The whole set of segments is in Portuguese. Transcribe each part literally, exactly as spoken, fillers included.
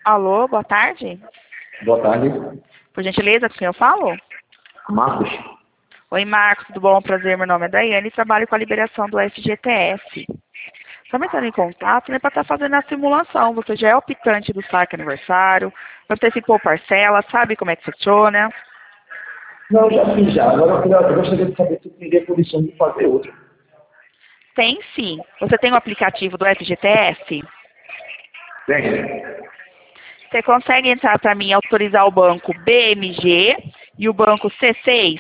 Alô, boa tarde. Boa tarde. Por gentileza, com quem eu falo? Marcos. Oi, Marcos, tudo bom? Prazer, meu nome é Daiane e trabalho com a liberação do F G T S. Estamos entrando em contato, né, para estar fazendo a simulação. Você já é optante do saque aniversário, antecipou parcela, sabe como é que funciona? Não, já fiz já. Agora eu queria- eu gostaria de saber se eu teria condição de fazer outro. Tem sim. Você tem o aplicativo do F G T S? Tem. Você consegue entrar para mim e autorizar o banco B M G e o banco C seis?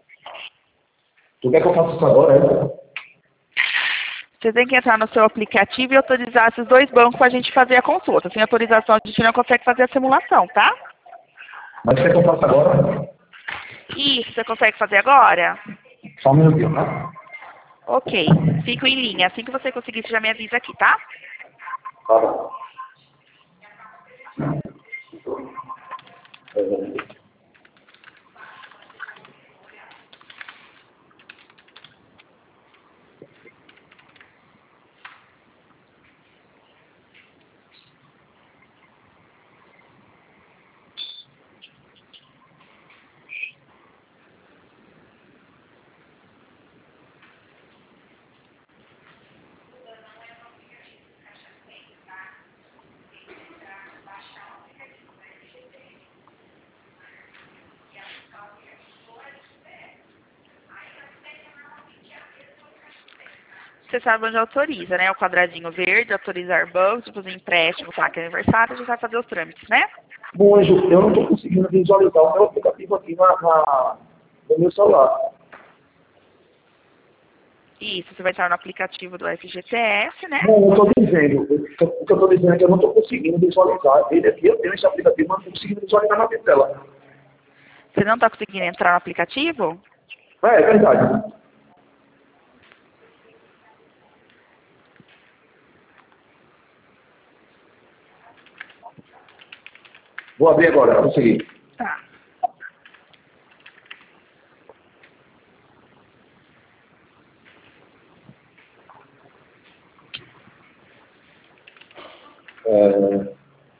Tu quer que eu faça isso agora, é? Você tem que entrar no seu aplicativo e autorizar esses dois bancos para a gente fazer a consulta. Sem autorização, a gente não consegue fazer a simulação, tá? Mas quer que eu faça agora? Isso, você consegue fazer agora? Só um minutinho, tá? Ok, fico em linha. Assim que você conseguir, você já me avisa aqui, tá? Tá bom. É, Você sabe onde autoriza, né? O quadradinho verde, autorizar banco, tipo, empréstimo, saque aniversário, a gente vai fazer os trâmites, né? Bom, Anjo, eu não estou conseguindo visualizar o meu aplicativo aqui na, na- no meu celular. Isso, você vai estar no aplicativo do F G T S, né? Não, eu estou dizendo, o que eu estou dizendo é que eu não estou conseguindo visualizar. Ele aqui, eu tenho esse aplicativo, mas não estou conseguindo visualizar na minha tela. Você não está conseguindo entrar no aplicativo? É, é verdade. Vou abrir agora, consegui. Tá. É...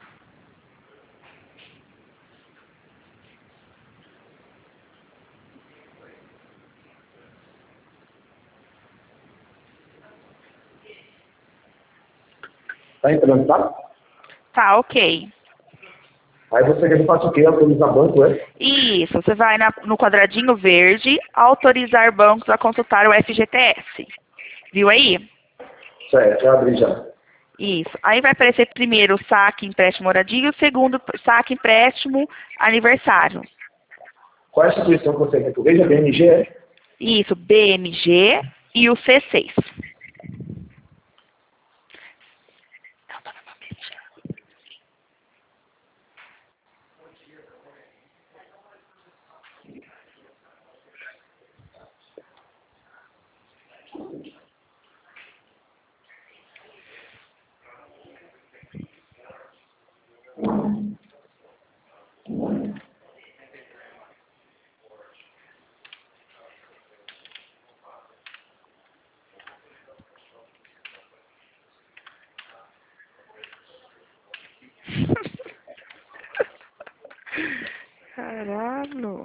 Tá entrando, tá? Tá, ok. Aí você quer que eu faça o quê? Autorizar banco, é? Isso, você vai na- no quadradinho verde, autorizar bancos a consultar o F G T S. Viu aí? Certo, já abri já. Isso. Aí vai aparecer primeiro o saque, empréstimo, moradia e o segundo saque, empréstimo, aniversário. Qual é a instituição que você quer que eu veja? B M G, é? Isso, B M G e o C seis. Caralho.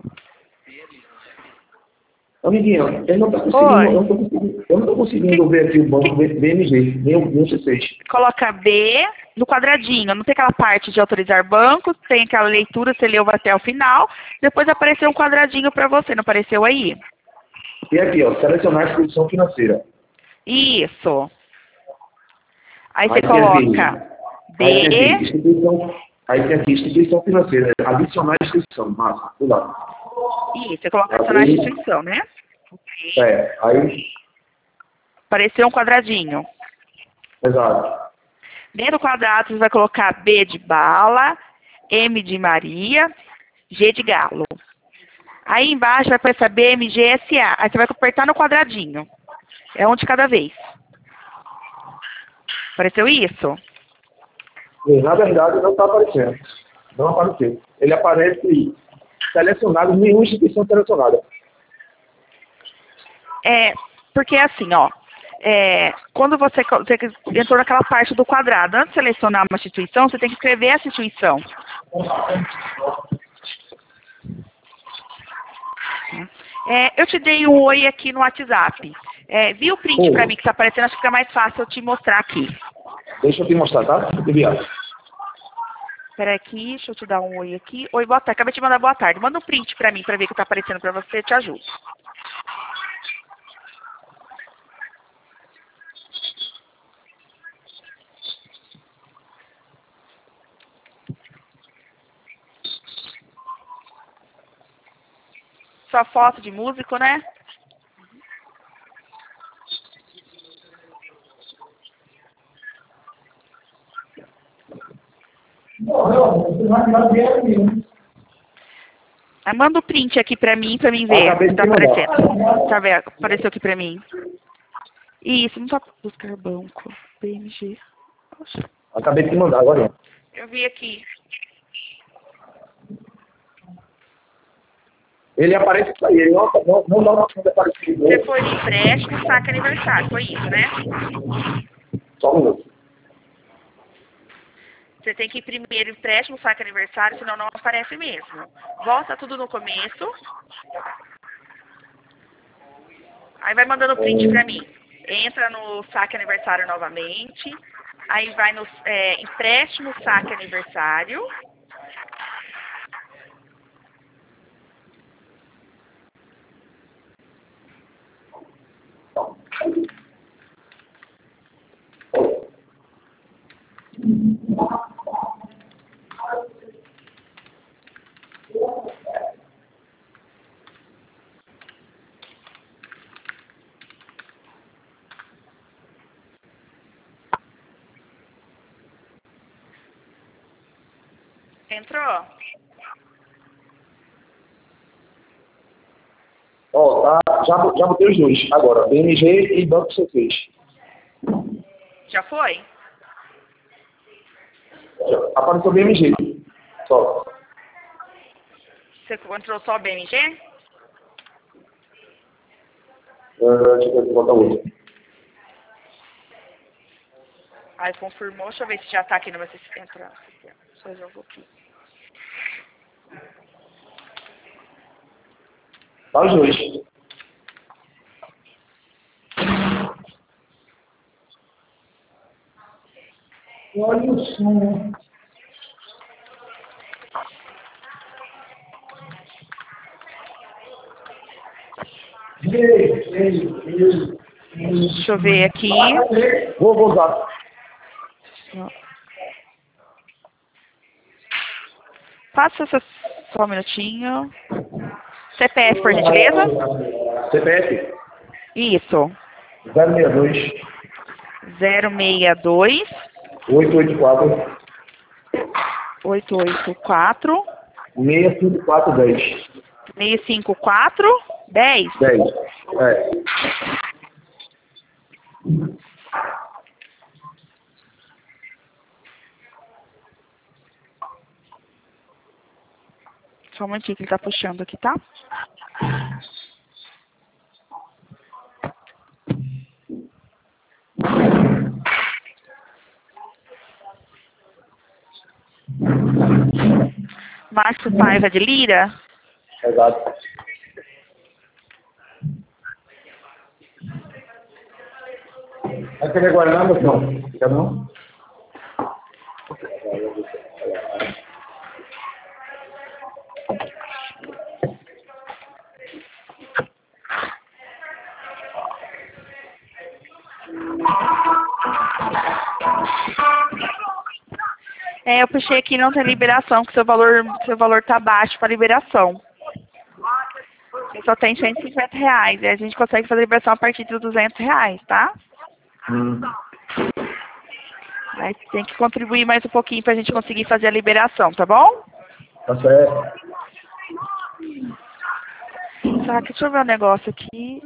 Amiguinho, eu não estou conseguindo, eu Oi. não tô conseguindo, eu não tô Que, conseguindo ver aqui o banco que, B M G, nem o nem o C seis. coloca B no quadradinho. Não tem aquela parte de autorizar bancos, tem aquela leitura, você leu até o final. Depois apareceu um quadradinho para você, não apareceu aí? E aqui, ó, selecionar a instituição financeira. Isso. Aí você Aí tem coloca aqui, aí tem aqui, B, instituição, aí tem aqui, instituição financeira, adicionar instituição, massa, do lado. isso, você coloca adicionar Abrir, instituição, né? é, aí, Apareceu um quadradinho. exato. Dentro do quadrado você vai colocar B de bala, M de Maria, G de galo. Aí embaixo vai aparecer B M G S A. Aí você vai apertar no quadradinho. É um de cada vez. Apareceu isso? E, na verdade, não está aparecendo. Não apareceu. Ele aparece selecionado, nenhuma instituição selecionada. É, porque assim, ó. é, quando você, você entrou naquela parte do quadrado, antes de selecionar uma instituição, você tem que escrever essa instituição. É, eu te dei um oi aqui no WhatsApp. É, vi o print para mim que está aparecendo, acho que fica mais fácil eu te mostrar aqui. Deixa eu te mostrar, tá? Enviado. Espera aqui, deixa eu te dar um oi aqui. Oi, boa tarde. Acabei de mandar boa tarde. Manda um print para mim para ver o que está aparecendo para você, eu te ajudo. Sua foto de músico, né? Ah, manda o print aqui pra mim, pra mim ver o que tá aparecendo. Tá vendo? Apareceu aqui pra mim. Isso, não tá... Buscar banco. B M G. Poxa. Acabei de te mandar agora. Eu vi aqui. Ele aparece isso aí, ele não, não, não dá uma opção de aparecer. Você foi de empréstimo, saque aniversário, foi isso, né? Só um minuto. Você tem que ir primeiro empréstimo, saque aniversário, senão não aparece mesmo. Volta tudo no começo. Aí vai mandando print pra mim. Entra no saque aniversário novamente. Aí vai no é, empréstimo, saque aniversário. Entrou? Ó, tá, já, já botei os dois. Agora, B M G e Banco C três. Já foi? Apareceu B M G. Só. Você entrou só B M G? Uh, deixa eu botar outro. Aí confirmou, deixa eu ver se já tá aqui no meu sistema. Entra. Só jogou aqui. Tá os dois. Olha o som. Deixa eu ver aqui. Vou, vou usar. Passa só, só um minutinho. C P F, por gentileza? C P F? Isso. zero seis dois. zero seis dois. oito oito quatro. oito oito quatro. seis cinco quatro dez. seis cinco quatro. dez. dez. É. Só um momentinho que ele tá puxando aqui, tá? Márcio Paiva de Lira? Exato. Vai querer guardar, meu irmão? Fica não? É, eu puxei aqui, não tem liberação, que seu valor, seu valor tá baixo para liberação. Só tem cento e cinquenta reais, e a gente consegue fazer liberação a partir de duzentos reais, tá? Hum. Aí tem que contribuir mais um pouquinho pra gente conseguir fazer a liberação, tá bom? Tá certo. Tá, deixa eu ver um negócio aqui.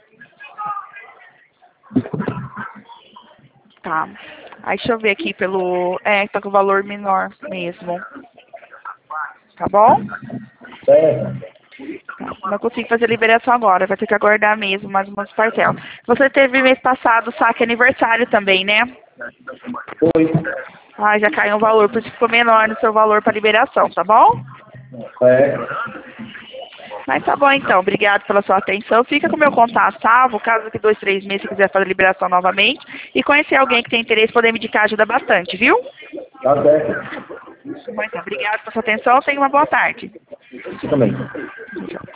Tá. Aí deixa eu ver aqui pelo... É, tá com valor menor mesmo. Tá bom? Certo. Tá, não consigo fazer liberação agora, vai ter que aguardar mesmo mais umas parcelas. Você teve mês passado saque aniversário também, né? Foi. Ah, já caiu um valor, por isso ficou menor no seu valor para liberação, tá bom? É. Mas tá bom então, obrigado pela sua atenção. Fica com o meu contato salvo, caso daqui dois, três meses você quiser fazer a liberação novamente. E conhecer alguém que tem interesse, poder me indicar, ajuda bastante, viu? Tá certo. Muito obrigado pela sua atenção, tenha uma boa tarde. Você também. Tchau.